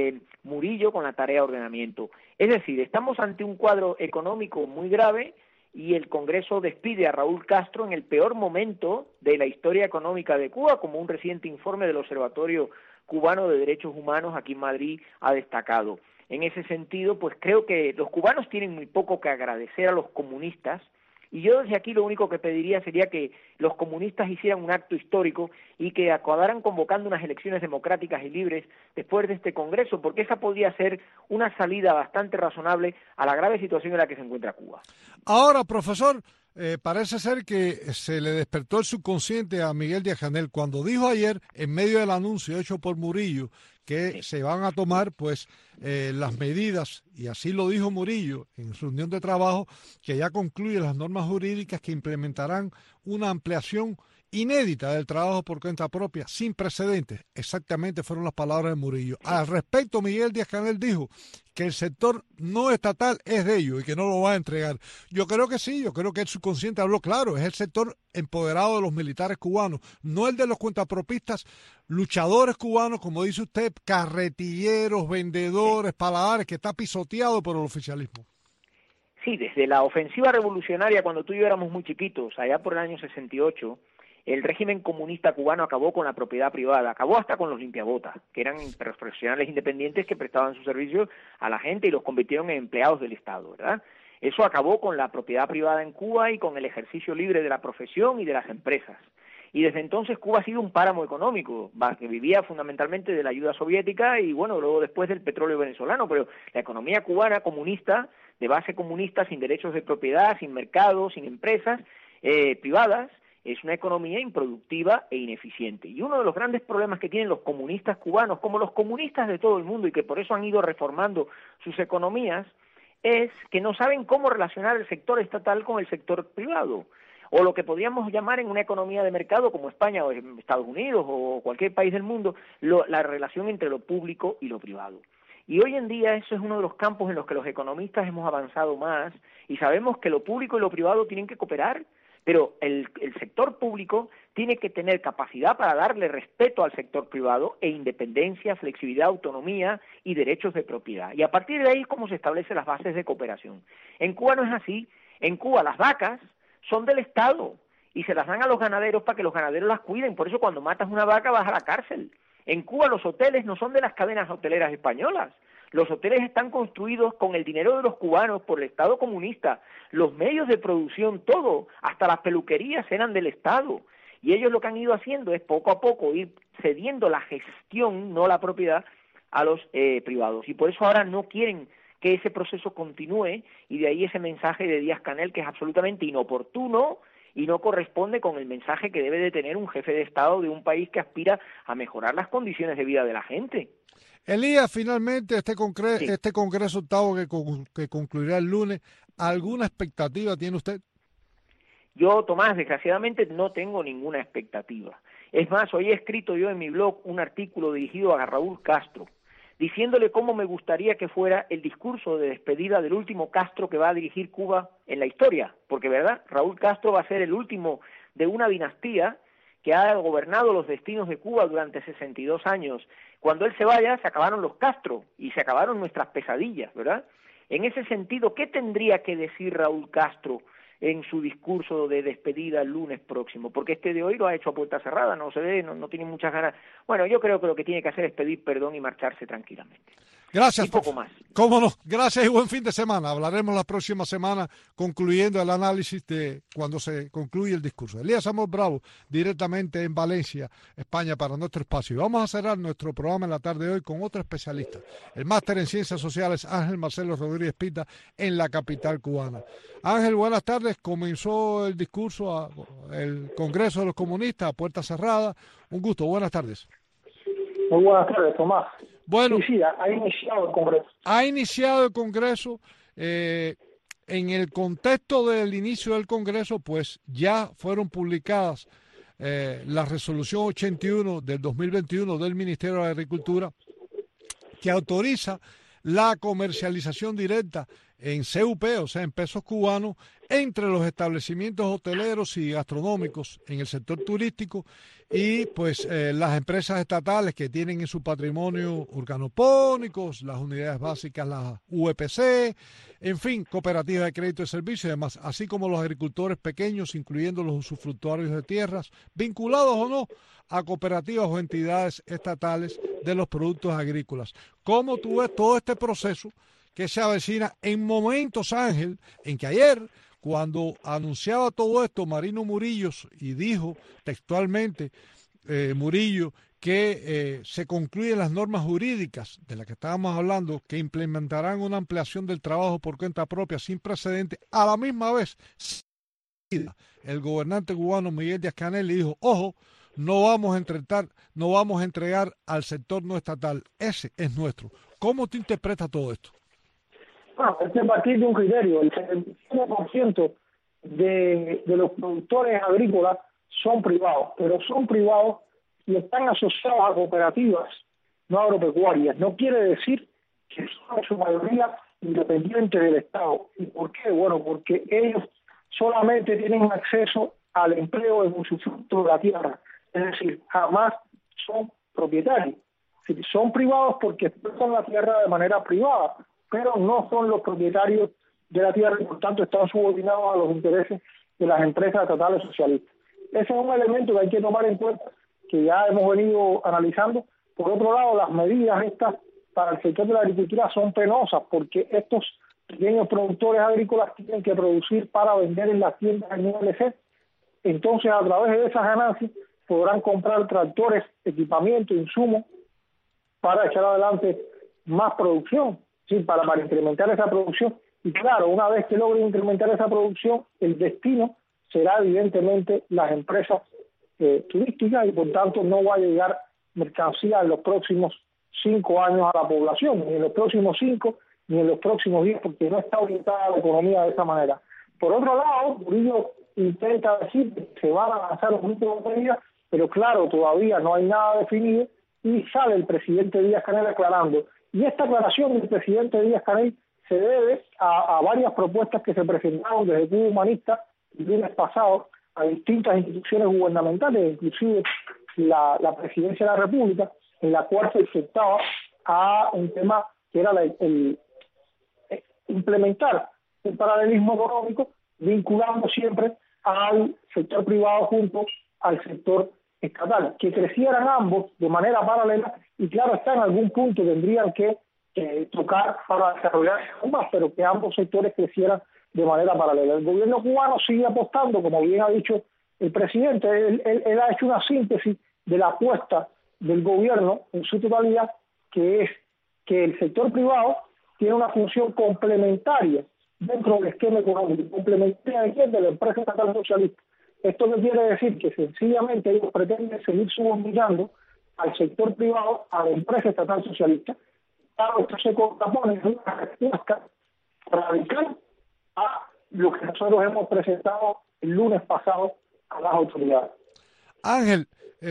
Murillo con la tarea de ordenamiento. Es decir, estamos ante un cuadro económico muy grave y el Congreso despide a Raúl Castro en el peor momento de la historia económica de Cuba, como un reciente informe del Observatorio Cubano de Derechos Humanos aquí en Madrid ha destacado. En ese sentido, pues creo que los cubanos tienen muy poco que agradecer a los comunistas Y yo desde aquí lo único que pediría sería que los comunistas hicieran un acto histórico y que acabaran convocando unas elecciones democráticas y libres después de este Congreso, porque esa podría ser una salida bastante razonable a la grave situación en la que se encuentra Cuba. Ahora, profesor, parece ser que se le despertó el subconsciente a Miguel Díaz-Canel cuando dijo ayer, en medio del anuncio hecho por Murillo, que se van a tomar pues las medidas, y así lo dijo Murillo en su reunión de trabajo, que ya concluye las normas jurídicas que implementarán una ampliación inédita del trabajo por cuenta propia, sin precedentes. Exactamente fueron las palabras de Murillo. Al respecto, Miguel Díaz-Canel dijo que el sector no estatal es de ellos y que no lo va a entregar. Yo creo que sí, yo creo que el subconsciente habló claro, es el sector empoderado de los militares cubanos, no el de los cuentapropistas, luchadores cubanos, como dice usted, carretilleros, vendedores, paladares, que está pisoteado por el oficialismo. Sí, desde la ofensiva revolucionaria, cuando tú y yo éramos muy chiquitos, allá por el año 68, el régimen comunista cubano acabó con la propiedad privada, acabó hasta con los limpiabotas, que eran profesionales independientes que prestaban sus servicios a la gente y los convirtieron en empleados del Estado, ¿verdad? Eso acabó con la propiedad privada en Cuba y con el ejercicio libre de la profesión y de las empresas. Y desde entonces Cuba ha sido un páramo económico, que vivía fundamentalmente de la ayuda soviética y, bueno, luego después del petróleo venezolano, pero la economía cubana comunista, de base comunista, sin derechos de propiedad, sin mercado, sin empresas privadas, es una economía improductiva e ineficiente. Y uno de los grandes problemas que tienen los comunistas cubanos, como los comunistas de todo el mundo, y que por eso han ido reformando sus economías, es que no saben cómo relacionar el sector estatal con el sector privado, o lo que podríamos llamar en una economía de mercado como España o Estados Unidos o cualquier país del mundo, la relación entre lo público y lo privado. Y hoy en día eso es uno de los campos en los que los economistas hemos avanzado más y sabemos que lo público y lo privado tienen que cooperar, pero el sector público tiene que tener capacidad para darle respeto al sector privado e independencia, flexibilidad, autonomía y derechos de propiedad. Y a partir de ahí es como se establecen las bases de cooperación. En Cuba no es así. En Cuba las vacas son del Estado y se las dan a los ganaderos para que los ganaderos las cuiden. Por eso cuando matas una vaca vas a la cárcel. En Cuba los hoteles no son de las cadenas hoteleras españolas. Los hoteles están construidos con el dinero de los cubanos por el Estado comunista. Los medios de producción, todo, hasta las peluquerías eran del Estado. Y ellos lo que han ido haciendo es poco a poco ir cediendo la gestión, no la propiedad, a los privados. Y por eso ahora no quieren que ese proceso continúe, y de ahí ese mensaje de Díaz-Canel que es absolutamente inoportuno y no corresponde con el mensaje que debe de tener un jefe de Estado de un país que aspira a mejorar las condiciones de vida de la gente. Elías, finalmente este Congreso octavo que concluirá el lunes, ¿alguna expectativa tiene usted? Yo, Tomás, desgraciadamente no tengo ninguna expectativa. Es más, hoy he escrito yo en mi blog un artículo dirigido a Raúl Castro, diciéndole cómo me gustaría que fuera el discurso de despedida del último Castro que va a dirigir Cuba en la historia, porque, ¿verdad?, Raúl Castro va a ser el último de una dinastía que ha gobernado los destinos de Cuba durante 62 años. Cuando él se vaya, se acabaron los Castro y se acabaron nuestras pesadillas, ¿verdad? En ese sentido, ¿qué tendría que decir Raúl Castro en su discurso de despedida el lunes próximo? Porque este de hoy lo ha hecho a puerta cerrada, no se ve, no tiene muchas ganas. Bueno, yo creo que lo que tiene que hacer es pedir perdón y marcharse tranquilamente. Gracias. Y poco más. Cómo no. Gracias y buen fin de semana. Hablaremos la próxima semana concluyendo el análisis de cuando se concluye el discurso. Elías Amor Bravo, directamente en Valencia, España, para nuestro espacio. Y vamos a cerrar nuestro programa en la tarde de hoy con otro especialista, el máster en Ciencias Sociales Ángel Marcelo Rodríguez Pita, en la capital cubana. Ángel, buenas tardes. Comenzó el discurso, el Congreso de los Comunistas a puerta cerrada. Un gusto, buenas tardes. Muy buenas tardes, Tomás. Bueno, sí, ha iniciado el Congreso. Ha iniciado el Congreso. En el contexto del inicio del Congreso, pues ya fueron publicadas la resolución 81 del 2021 del Ministerio de Agricultura, que autoriza la comercialización directa en CUP, o sea, en pesos cubanos, entre los establecimientos hoteleros y gastronómicos en el sector turístico y pues las empresas estatales que tienen en su patrimonio organopónicos, las unidades básicas, las UEPC, en fin, cooperativas de crédito y servicios y demás, así como los agricultores pequeños, incluyendo los usufructuarios de tierras, vinculados o no a cooperativas o entidades estatales de los productos agrícolas. ¿Cómo tú ves todo este proceso que se avecina en momentos, Ángel, en que ayer, Cuando anunciaba todo esto, Marino Murillo, y dijo textualmente Murillo, que se concluyen las normas jurídicas de las que estábamos hablando, que implementarán una ampliación del trabajo por cuenta propia sin precedentes. A la misma vez, el gobernante cubano Miguel Díaz-Canel le dijo, ojo, no vamos a entregar al sector no estatal, ese es nuestro. ¿Cómo te interpretas todo esto? Bueno, este partir de un criterio, el 75% de los productores agrícolas son privados, pero son privados y están asociados a cooperativas no agropecuarias. No quiere decir que son en su mayoría independientes del Estado. ¿Y por qué? Bueno, porque ellos solamente tienen acceso al empleo en usufructo de la tierra, es decir, jamás son propietarios. Es decir, son privados porque explotan la tierra de manera privada, pero no son los propietarios de la tierra y por tanto están subordinados a los intereses de las empresas estatales socialistas. Ese es un elemento que hay que tomar en cuenta, que ya hemos venido analizando. Por otro lado, las medidas estas para el sector de la agricultura son penosas porque estos pequeños productores agrícolas tienen que producir para vender en las tiendas en ULC. Entonces, a través de esas ganancias podrán comprar tractores, equipamiento, insumos para echar adelante más producción, ¿sí? para incrementar esa producción. Y claro, una vez que logren incrementar esa producción, el destino será evidentemente las empresas turísticas y por tanto no va a llegar mercancía en los próximos 5 años a la población, ni en los próximos 5, ni en los próximos 10, porque no está orientada la economía de esa manera. Por otro lado, Murillo intenta decir que se van a lanzar un grupo de medidas, pero claro, todavía no hay nada definido y sale el presidente Díaz-Canel aclarando. Y esta aclaración del presidente Díaz-Canel se debe a varias propuestas que se presentaron desde Cuba Humanista el lunes pasado a distintas instituciones gubernamentales, inclusive la Presidencia de la República, en la cual se aceptaba a un tema que era implementar un paralelismo económico vinculando siempre al sector privado junto al sector estatal, que crecieran ambos de manera paralela y claro está, en algún punto tendrían que tocar para desarrollarse aún más, pero que ambos sectores crecieran de manera paralela. El gobierno cubano sigue apostando, como bien ha dicho el presidente, él ha hecho una síntesis de la apuesta del gobierno en su totalidad, que es que el sector privado tiene una función complementaria dentro del esquema económico, complementaria de la empresa estatal socialista. Esto no quiere decir que sencillamente ellos pretenden seguir subordinando al sector privado a la empresa estatal socialista. Claro, esto se contrapone en una respuesta radical a lo que nosotros hemos presentado el lunes pasado a las autoridades. Ángel,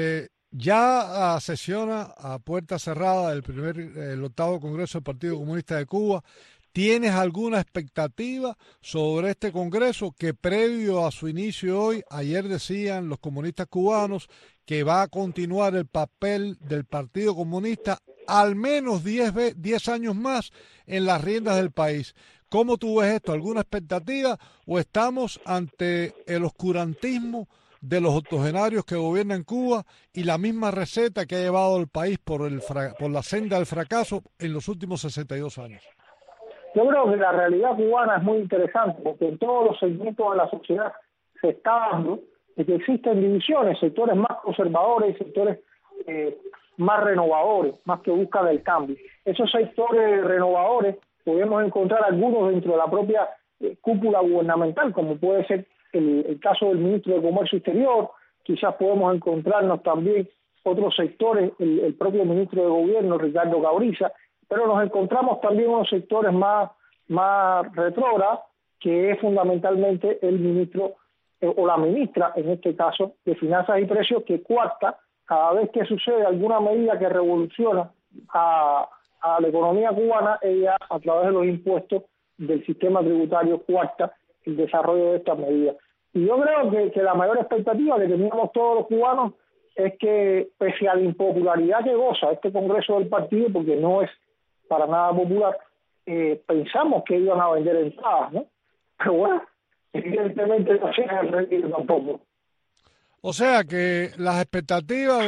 ya sesiona a puerta cerrada el octavo Congreso del Partido Comunista de Cuba. ¿Tienes alguna expectativa sobre este Congreso que previo a su inicio hoy, ayer decían los comunistas cubanos que va a continuar el papel del Partido Comunista al menos 10 años más en las riendas del país? ¿Cómo tú ves esto? ¿Alguna expectativa o estamos ante el oscurantismo de los octogenarios que gobiernan Cuba y la misma receta que ha llevado al país por la senda del fracaso en los últimos 62 años? Yo creo que la realidad cubana es muy interesante porque en todos los segmentos de la sociedad se está dando de que existen divisiones, sectores más conservadores y sectores más renovadores, más que buscan el cambio. Esos sectores renovadores podemos encontrar algunos dentro de la propia cúpula gubernamental, como puede ser el caso del ministro de Comercio Exterior. Quizás podemos encontrarnos también otros sectores, el propio ministro de Gobierno, Ricardo Cabriza, pero nos encontramos también unos sectores más retrógrados, que es fundamentalmente el ministro o la ministra, en este caso, de Finanzas y Precios, que cuarta cada vez que sucede alguna medida que revoluciona a la economía cubana, ella a través de los impuestos del sistema tributario cuarta el desarrollo de estas medidas. Y yo creo que la mayor expectativa que teníamos todos los cubanos es que, pese a la impopularidad que goza este Congreso del partido, porque no es para nada popular, pensamos que iban a vender entradas, ¿no? Pero bueno, evidentemente no se han rendido tampoco. O sea que las expectativas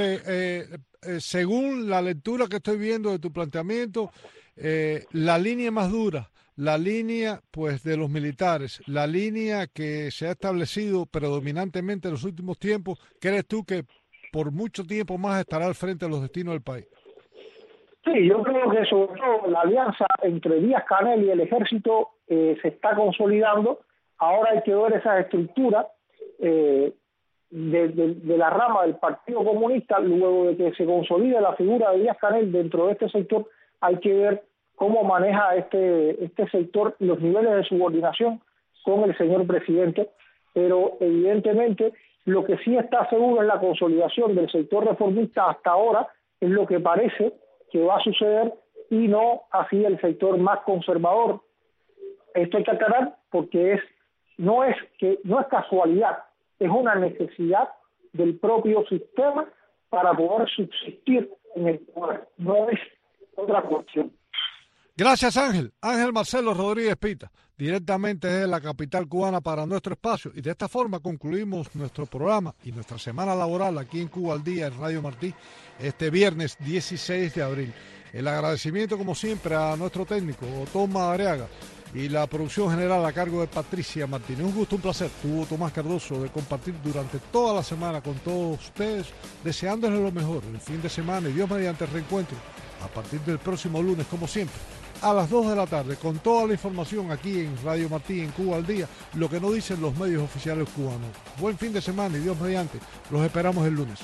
según la lectura que estoy viendo de tu planteamiento, la línea más dura, la línea pues de los militares, la línea que se ha establecido predominantemente en los últimos tiempos, ¿crees tú que por mucho tiempo más estará al frente de los destinos del país? Sí, yo creo que sobre todo la alianza entre Díaz-Canel y el ejército se está consolidando. Ahora hay que ver esas estructuras de la rama del Partido Comunista. Luego de que se consolide la figura de Díaz-Canel dentro de este sector, hay que ver cómo maneja este sector los niveles de subordinación con el señor presidente. Pero evidentemente lo que sí está seguro es la consolidación del sector reformista hasta ahora, es lo que parece que va a suceder, y no así el sector más conservador. Esto hay que aclarar porque no es casualidad, es una necesidad del propio sistema para poder subsistir en el poder, no es otra cuestión. Gracias, Ángel. Ángel Marcelo Rodríguez Pita, directamente desde la capital cubana para nuestro espacio. Y de esta forma concluimos nuestro programa y nuestra semana laboral aquí en Cuba al Día en Radio Martí este viernes 16 de abril. El agradecimiento, como siempre, a nuestro técnico, Otón Madariaga, y la producción general a cargo de Patricia Martínez. Un gusto, un placer. Tuvo Tomás Cardoso de compartir durante toda la semana con todos ustedes, deseándoles lo mejor el fin de semana y Dios mediante el reencuentro a partir del próximo lunes, como siempre, a las 2 de la tarde, con toda la información aquí en Radio Martí, en Cuba al Día, lo que no dicen los medios oficiales cubanos. Buen fin de semana y Dios mediante, los esperamos el lunes.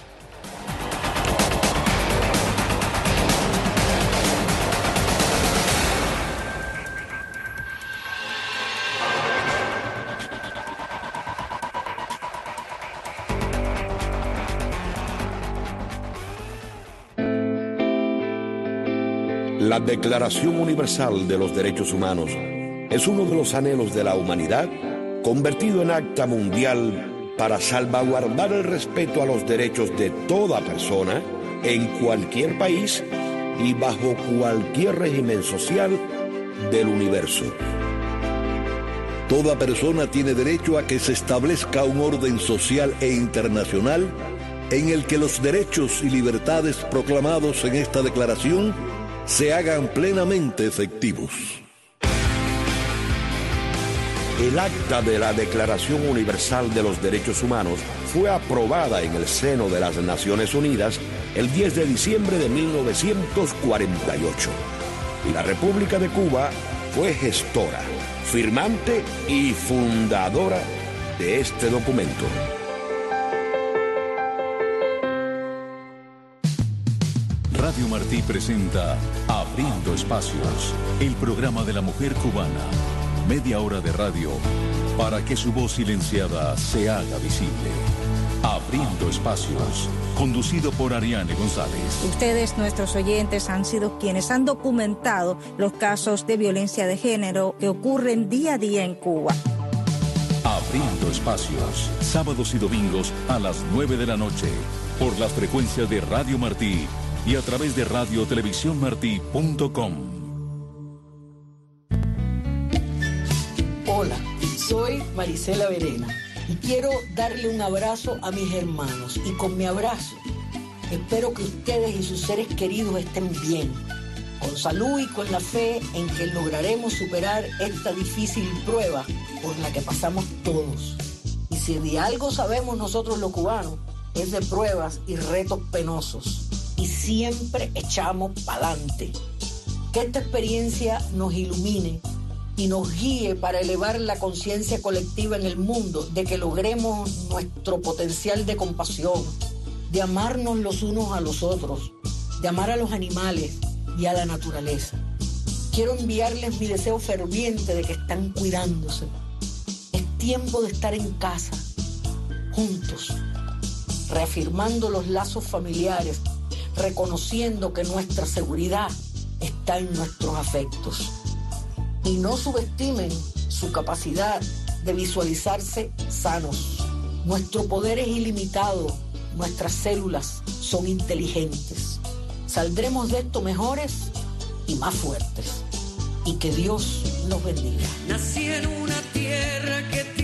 La Declaración Universal de los Derechos Humanos es uno de los anhelos de la humanidad convertido en acta mundial para salvaguardar el respeto a los derechos de toda persona en cualquier país y bajo cualquier régimen social del universo. Toda persona tiene derecho a que se establezca un orden social e internacional en el que los derechos y libertades proclamados en esta declaración se hagan plenamente efectivos. El acta de la Declaración Universal de los Derechos Humanos fue aprobada en el seno de las Naciones Unidas el 10 de diciembre de 1948. Y la República de Cuba fue gestora, firmante y fundadora de este documento. Radio Martí presenta Abriendo Espacios, el programa de la mujer cubana. Media hora de radio para que su voz silenciada se haga visible. Abriendo Espacios, conducido por Ariane González. Ustedes, nuestros oyentes, han sido quienes han documentado los casos de violencia de género que ocurren día a día en Cuba. Abriendo Espacios, sábados y domingos a las 9 de la noche, por las frecuencias de Radio Martí y a través de radiotelevisiónmartí.com. Hola, soy Marisela Verena y quiero darle un abrazo a mis hermanos. Y con mi abrazo espero que ustedes y sus seres queridos estén bien, con salud y con la fe en que lograremos superar esta difícil prueba por la que pasamos todos. Y si de algo sabemos nosotros los cubanos, es de pruebas y retos penosos. Y siempre echamos pa'lante. Que esta experiencia nos ilumine y nos guíe para elevar la conciencia colectiva en el mundo, de que logremos nuestro potencial de compasión, de amarnos los unos a los otros, de amar a los animales y a la naturaleza. Quiero enviarles mi deseo ferviente de que están cuidándose. Es tiempo de estar en casa, juntos, reafirmando los lazos familiares, reconociendo que nuestra seguridad está en nuestros afectos. Y no subestimen su capacidad de visualizarse sanos. Nuestro poder es ilimitado, nuestras células son inteligentes. Saldremos de esto mejores y más fuertes. Y que Dios nos bendiga. Nací en una tierra que